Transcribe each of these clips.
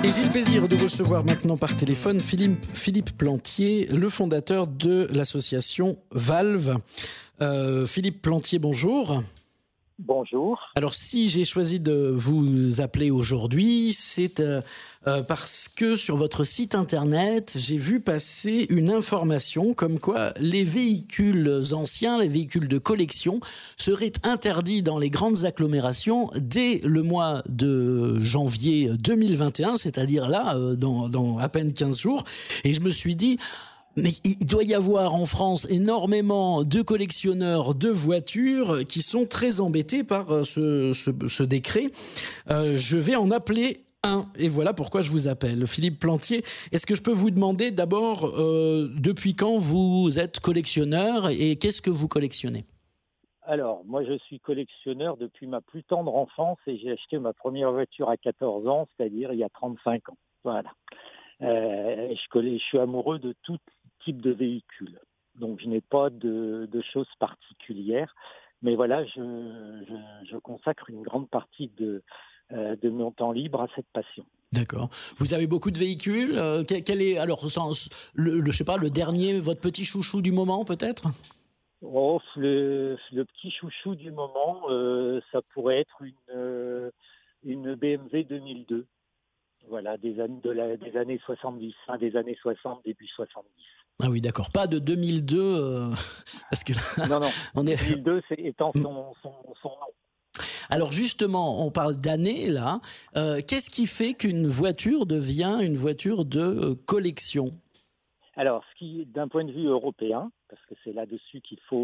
Et j'ai le plaisir de recevoir maintenant par téléphone Philippe Plantier, le fondateur de l'association Valve. Philippe Plantier, bonjour. Bonjour. Alors si j'ai choisi de vous appeler aujourd'hui, c'est parce que sur votre site internet, j'ai vu passer une information comme quoi les véhicules anciens, les véhicules de collection, seraient interdits dans les grandes agglomérations dès le mois de janvier 2021, c'est-à-dire là, dans à peine 15 jours. Et je me suis dit... Mais il doit y avoir en France énormément de collectionneurs de voitures qui sont très embêtés par ce décret. Je vais en appeler un, et voilà pourquoi je vous appelle. Philippe Plantier, est-ce que je peux vous demander d'abord depuis quand vous êtes collectionneur et qu'est-ce que vous collectionnez ? Alors, moi, je suis collectionneur depuis ma plus tendre enfance et j'ai acheté ma première voiture à 14 ans, c'est-à-dire il y a 35 ans. Voilà. Je suis amoureux de tout type de véhicule. Donc, je n'ai pas de choses particulières. Mais voilà, je consacre une grande partie de mon temps libre à cette passion. D'accord. Vous avez beaucoup de véhicules. Quel est, alors, je sais pas, le dernier, votre petit chouchou du moment, peut-être ? Oh, le petit chouchou du moment, ça pourrait être une BMW 2002. Voilà, des années 70, fin des années 60, début 70. Ah oui, d'accord. Pas de 2002, parce que là, Non, on est... 2002 étant son nom. Alors justement, on parle d'années là. Qu'est-ce qui fait qu'une voiture devient une voiture de collection ? Alors, d'un point de vue européen, parce que c'est là-dessus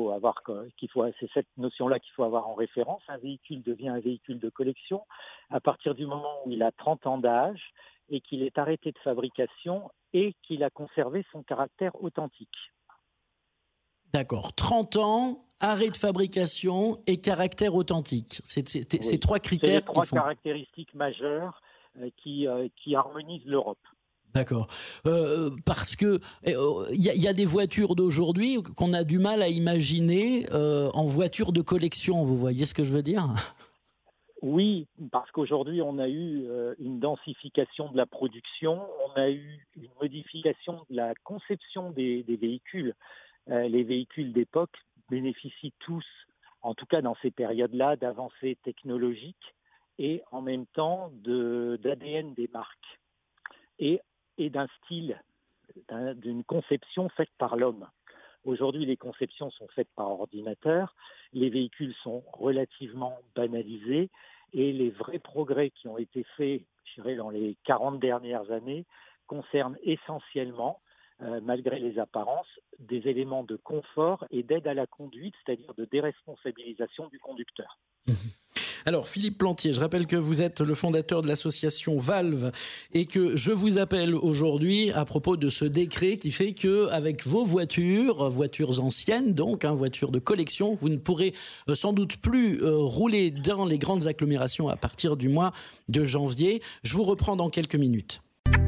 c'est cette notion-là qu'il faut avoir en référence, un véhicule devient un véhicule de collection à partir du moment où il a 30 ans d'âge et qu'il est arrêté de fabrication et qu'il a conservé son caractère authentique. D'accord. 30 ans, arrêt de fabrication et caractère authentique. C'est ces trois critères. C'est les trois caractéristiques majeures qui harmonisent l'Europe. D'accord. Parce que y a des voitures d'aujourd'hui qu'on a du mal à imaginer en voiture de collection. Vous voyez ce que je veux dire ? Oui, parce qu'aujourd'hui, on a eu une densification de la production, on a eu une modification de la conception des véhicules. Les véhicules d'époque bénéficient tous, en tout cas dans ces périodes-là, d'avancées technologiques et en même temps d'ADN des marques et d'un style, d'une conception faite par l'homme. Aujourd'hui, les conceptions sont faites par ordinateur, les véhicules sont relativement banalisés et les vrais progrès qui ont été faits, je dirais, dans les 40 dernières années concernent essentiellement, malgré les apparences, des éléments de confort et d'aide à la conduite, c'est-à-dire de déresponsabilisation du conducteur. Alors, Philippe Plantier, je rappelle que vous êtes le fondateur de l'association Valve et que je vous appelle aujourd'hui à propos de ce décret qui fait que, avec vos voitures anciennes, donc, voitures de collection, vous ne pourrez sans doute plus rouler dans les grandes agglomérations à partir du mois de janvier. Je vous reprends dans quelques minutes.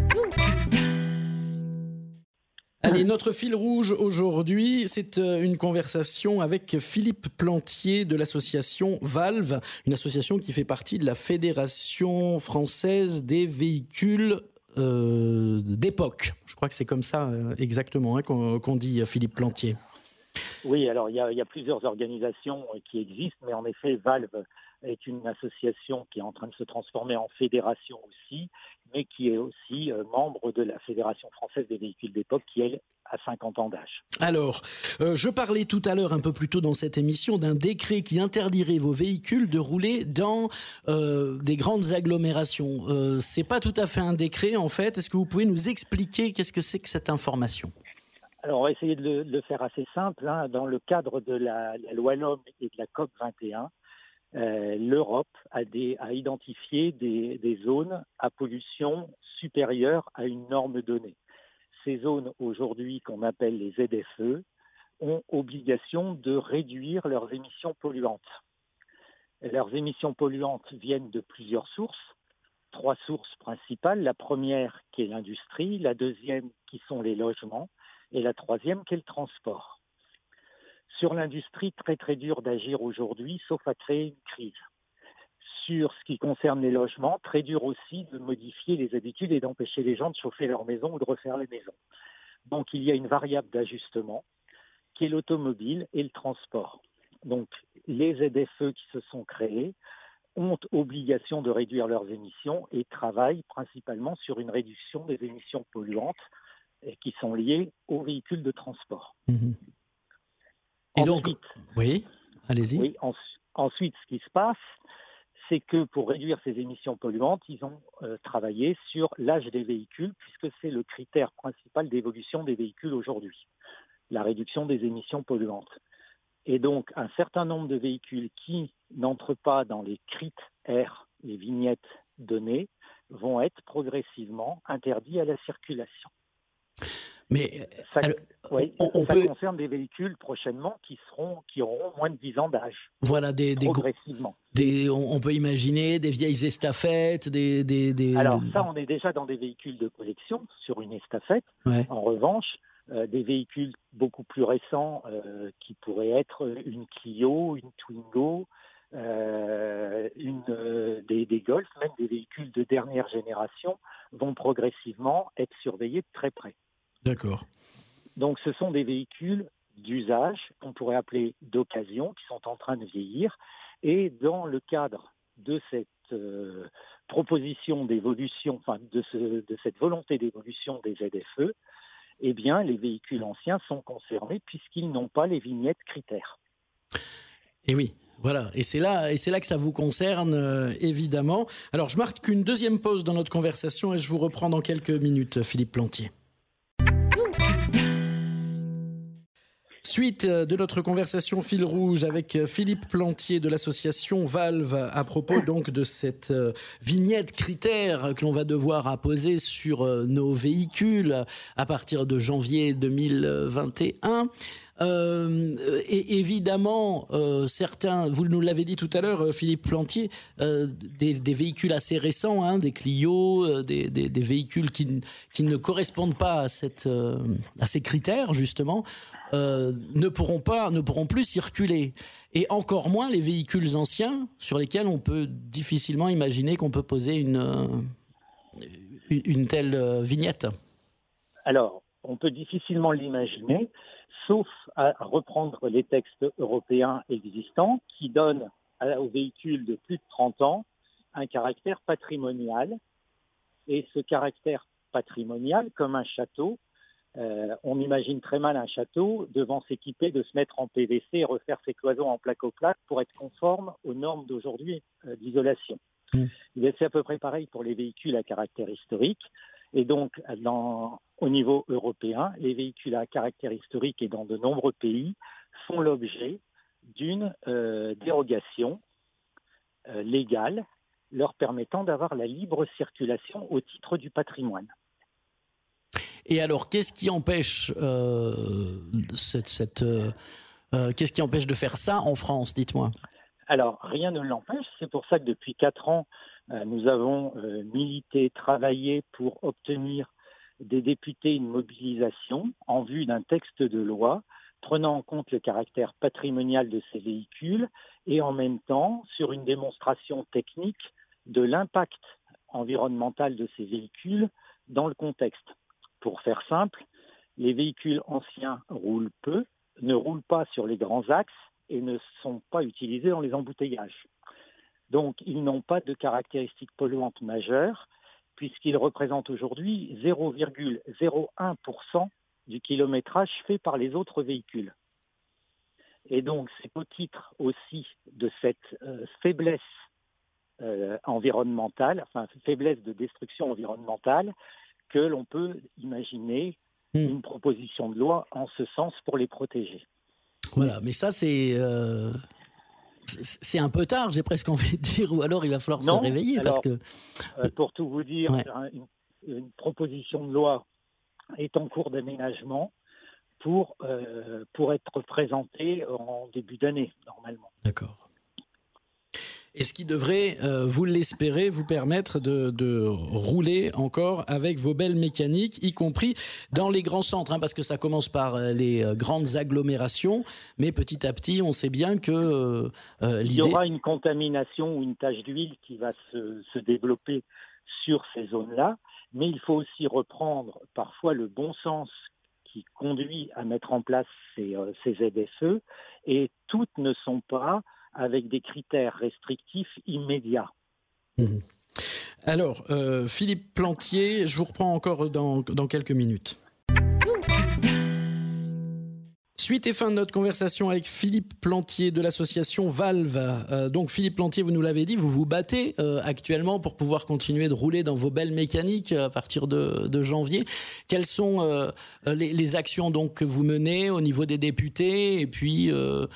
Allez, notre fil rouge aujourd'hui, c'est une conversation avec Philippe Plantier de l'association Valve, une association qui fait partie de la Fédération française des véhicules d'époque. Je crois que c'est comme ça exactement qu'on dit, Philippe Plantier. Oui, alors il y a plusieurs organisations qui existent, mais en effet, Valve est une association qui est en train de se transformer en fédération aussi, mais qui est aussi membre de la Fédération française des véhicules d'époque, qui, elle, a 50 ans d'âge. Alors, je parlais tout à l'heure, un peu plus tôt dans cette émission, d'un décret qui interdirait vos véhicules de rouler dans des grandes agglomérations. C'est pas tout à fait un décret, en fait. Est-ce que vous pouvez nous expliquer qu'est-ce que c'est que cette information ? Alors, on va essayer de le faire assez simple. Dans le cadre de la loi NOM et de la COP 21, l'Europe a identifié des zones à pollution supérieure à une norme donnée. Ces zones, aujourd'hui, qu'on appelle les ZFE, ont obligation de réduire leurs émissions polluantes. Leurs émissions polluantes viennent de plusieurs sources, 3 sources principales. La première qui est l'industrie, la deuxième qui sont les logements, et la troisième qui est le transport. Sur l'industrie, très très dur d'agir aujourd'hui, sauf à créer une crise. sur ce qui concerne les logements, très dur aussi de modifier les habitudes et d'empêcher les gens de chauffer leur maison ou de refaire les maisons. Donc il y a une variable d'ajustement qui est l'automobile et le transport. Donc les ZFE qui se sont créés ont obligation de réduire leurs émissions et travaillent principalement sur une réduction des émissions polluantes qui sont liées aux véhicules de transport. Mmh. Et donc, oui, allez-y. Oui, ensuite, ce qui se passe, c'est que pour réduire ces émissions polluantes, ils ont travaillé sur l'âge des véhicules, puisque c'est le critère principal d'évolution des véhicules aujourd'hui, la réduction des émissions polluantes. Et donc, un certain nombre de véhicules qui n'entrent pas dans les critères, les vignettes données, vont être progressivement interdits à la circulation. Mais ça peut... concerne des véhicules prochainement qui auront moins de 10 ans d'âge. Voilà, progressivement. On peut imaginer des vieilles estafettes, Alors ça, on est déjà dans des véhicules de collection sur une estafette. Ouais. En revanche, des véhicules beaucoup plus récents qui pourraient être une Clio, une Twingo, des Golf, même des véhicules de dernière génération, vont progressivement être surveillés de très près. D'accord. Donc ce sont des véhicules d'usage, qu'on pourrait appeler d'occasion, qui sont en train de vieillir. Et dans le cadre de cette proposition d'évolution, enfin de cette volonté d'évolution des ZFE, eh bien les véhicules anciens sont concernés puisqu'ils n'ont pas les vignettes critères. Et oui. Voilà, et c'est là que ça vous concerne, évidemment. Alors, je marque une deuxième pause dans notre conversation et je vous reprends dans quelques minutes, Philippe Plantier. Suite de notre conversation fil rouge avec Philippe Plantier de l'association Valve à propos donc de cette vignette critère que l'on va devoir apposer sur nos véhicules à partir de janvier 2021. Et évidemment, certains, vous nous l'avez dit tout à l'heure, Philippe Plantier, des véhicules assez récents, des Clio, des véhicules qui ne correspondent pas à ces critères justement, ne pourront plus circuler. Et encore moins les véhicules anciens sur lesquels on peut difficilement imaginer qu'on peut poser une telle vignette. Alors, on peut difficilement l'imaginer, sauf à reprendre les textes européens existants qui donnent aux véhicules de plus de 30 ans un caractère patrimonial. Et ce caractère patrimonial, comme un château, on imagine très mal un château devant s'équiper de se mettre en PVC et refaire ses cloisons en plaque-au-plaque pour être conforme aux normes d'aujourd'hui d'isolation. C'est à peu près pareil pour les véhicules à caractère historique. Et donc, au niveau européen, les véhicules à caractère historique et dans de nombreux pays font l'objet d'une dérogation légale leur permettant d'avoir la libre circulation au titre du patrimoine. Et alors, qu'est-ce qui empêche qu'est-ce qui empêche de faire ça en France, dites-moi? Alors, rien ne l'empêche. C'est pour ça que depuis 4 ans, nous avons milité, travaillé pour obtenir des députés une mobilisation en vue d'un texte de loi prenant en compte le caractère patrimonial de ces véhicules et en même temps sur une démonstration technique de l'impact environnemental de ces véhicules dans le contexte. Pour faire simple, les véhicules anciens roulent peu, ne roulent pas sur les grands axes et ne sont pas utilisés dans les embouteillages. Donc, ils n'ont pas de caractéristiques polluantes majeures puisqu'ils représentent aujourd'hui 0,01% du kilométrage fait par les autres véhicules. Et donc, c'est au titre aussi de cette faiblesse environnementale, enfin faiblesse de destruction environnementale, que l'on peut imaginer une proposition de loi en ce sens pour les protéger. Voilà, mais ça c'est un peu tard, j'ai presque envie de dire, ou alors il va falloir se réveiller. Alors, parce que pour tout vous dire, une proposition de loi est en cours d'aménagement pour être présentée en début d'année, normalement. D'accord. Et ce qui devrait, vous l'espérez, vous permettre de rouler encore avec vos belles mécaniques, y compris dans les grands centres, parce que ça commence par les grandes agglomérations, mais petit à petit, on sait bien que l'idée... Il y aura une contamination ou une tache d'huile qui va se développer sur ces zones-là, mais il faut aussi reprendre parfois le bon sens qui conduit à mettre en place ces ZFE, et toutes ne sont pas avec des critères restrictifs immédiats. Mmh. Alors, Philippe Plantier, je vous reprends encore dans quelques minutes. Suite et fin de notre conversation avec Philippe Plantier de l'association Valve. Donc Philippe Plantier, vous nous l'avez dit, vous vous battez actuellement pour pouvoir continuer de rouler dans vos belles mécaniques à partir de janvier. Quelles sont les actions donc que vous menez au niveau des députés et puis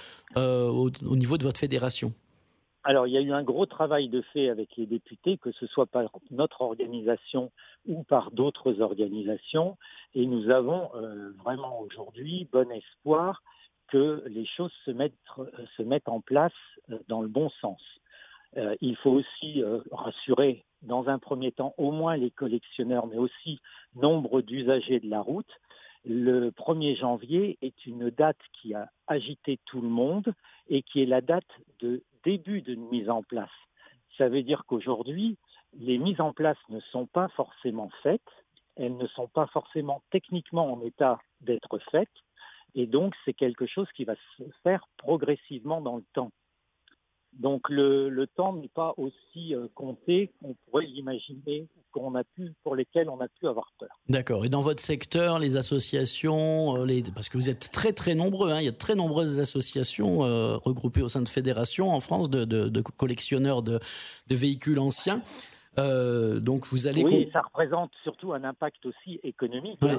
au niveau de votre fédération ? Alors, il y a eu un gros travail de fait avec les députés, que ce soit par notre organisation ou par d'autres organisations. Et nous avons vraiment aujourd'hui bon espoir que les choses se mettent en place dans le bon sens. Il faut aussi rassurer, dans un premier temps, au moins les collectionneurs, mais aussi nombre d'usagers de la route. Le 1er janvier est une date qui a agité tout le monde et qui est la date de début de mise en place. Ça veut dire qu'aujourd'hui, les mises en place ne sont pas forcément faites, elles ne sont pas forcément techniquement en état d'être faites, et donc c'est quelque chose qui va se faire progressivement dans le temps. Donc le temps n'est pas aussi compté qu'on pourrait l'imaginer, pour lesquels on a pu avoir peur. D'accord. Et dans votre secteur, les associations, parce que vous êtes très très nombreux, il y a de très nombreuses associations regroupées au sein de fédérations en France de collectionneurs de véhicules anciens. Donc vous allez... Oui, ça représente surtout un impact aussi économique. Ouais.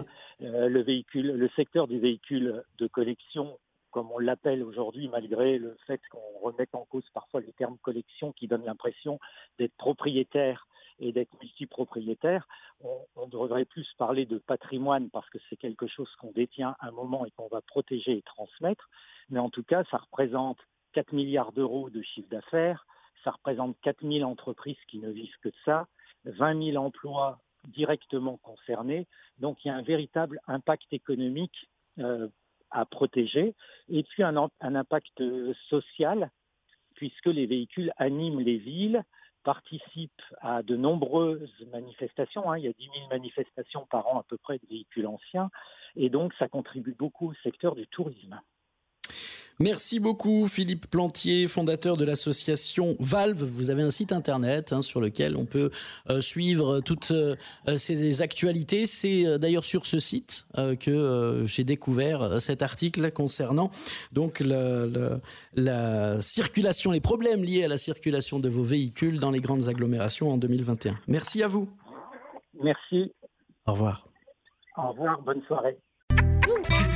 Le secteur du véhicule de collection, comme on l'appelle aujourd'hui, malgré le fait qu'on remette en cause parfois les termes collection qui donnent l'impression d'être propriétaire et d'être multipropriétaire, on devrait plus parler de patrimoine parce que c'est quelque chose qu'on détient un moment et qu'on va protéger et transmettre. Mais en tout cas, ça représente 4 milliards d'euros de chiffre d'affaires, ça représente 4 000 entreprises qui ne vivent que de ça, 20 000 emplois directement concernés. Donc il y a un véritable impact économique à protéger, et puis un impact social, puisque les véhicules animent les villes, participent à de nombreuses manifestations. Il y a 10 000 manifestations par an à peu près de véhicules anciens, et donc ça contribue beaucoup au secteur du tourisme. Merci beaucoup Philippe Plantier, fondateur de l'association Valve. Vous avez un site internet sur lequel on peut suivre toutes ces actualités. C'est d'ailleurs sur ce site que j'ai découvert cet article concernant donc la circulation, les problèmes liés à la circulation de vos véhicules dans les grandes agglomérations en 2021. Merci à vous. Merci. Au revoir. Au revoir, bonne soirée.